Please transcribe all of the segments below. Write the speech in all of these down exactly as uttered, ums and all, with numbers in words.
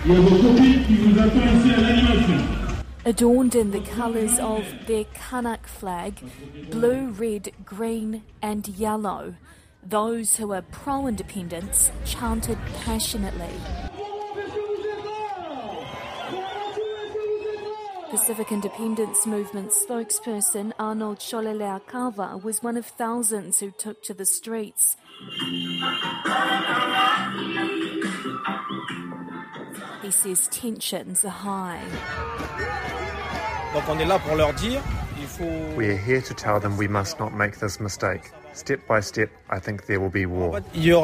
Il y a vos copines qui vous attendent ici à l'animation. Adorned in the colours of their Kanak flag, blue, red, green and yellow, those who are pro-independence chanted passionately. Pacific Independence Movement spokesperson Arnold Sholeleakava was one of thousands who took to the streets. He says tensions are high. We are here to tell them we must not make this mistake. Step by step, I think there will be war.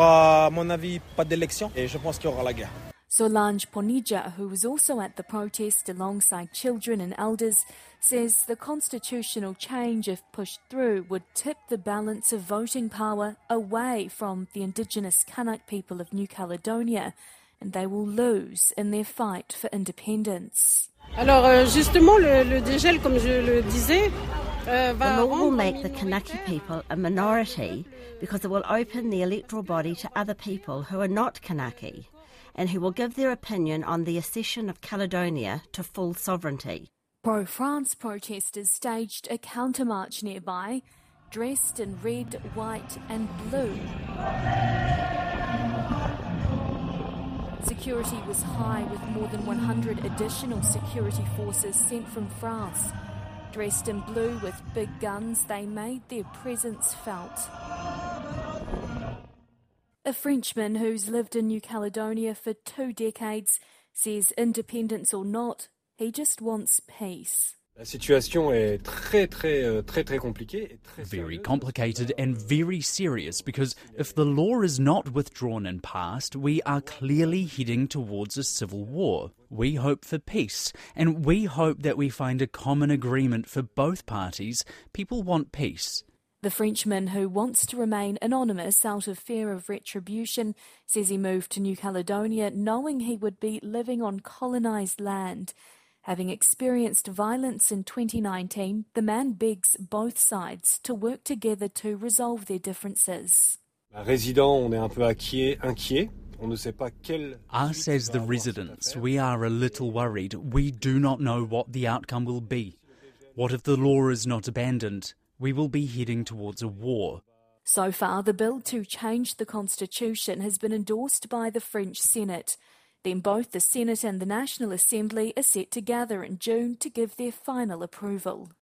Solange Ponija, who was also at the protest alongside children and elders, says the constitutional change, if pushed through, would tip the balance of voting power away from the indigenous Kanak people of New Caledonia, and they will lose in their fight for independence. Alors justement, le, le dégel, comme je le disais, The law will make the Kanaki people a minority because it will open the electoral body to other people who are not Kanaki and who will give their opinion on the accession of Caledonia to full sovereignty. Pro-France protesters staged a countermarch nearby, dressed in red, white and blue. Security was high with more than one hundred additional security forces sent from France. Dressed in blue with big guns, they made their presence felt. A Frenchman who's lived in New Caledonia for two decades says independence or not, he just wants peace. Very complicated and very serious because if the law is not withdrawn and passed, we are clearly heading towards a civil war. We hope for peace, and we hope that we find a common agreement for both parties. People want peace. The Frenchman, who wants to remain anonymous out of fear of retribution, says he moved to New Caledonia knowing he would be living on colonised land. Having experienced violence in twenty nineteen, the man begs both sides to work together to resolve their differences. Us as the residents, we are a little worried. We do not know what the outcome will be. What if the law is not abandoned? We will be heading towards a war. So far, the bill to change the constitution has been endorsed by the French Senate. Then both the Senate and the National Assembly are set to gather in June to give their final approval.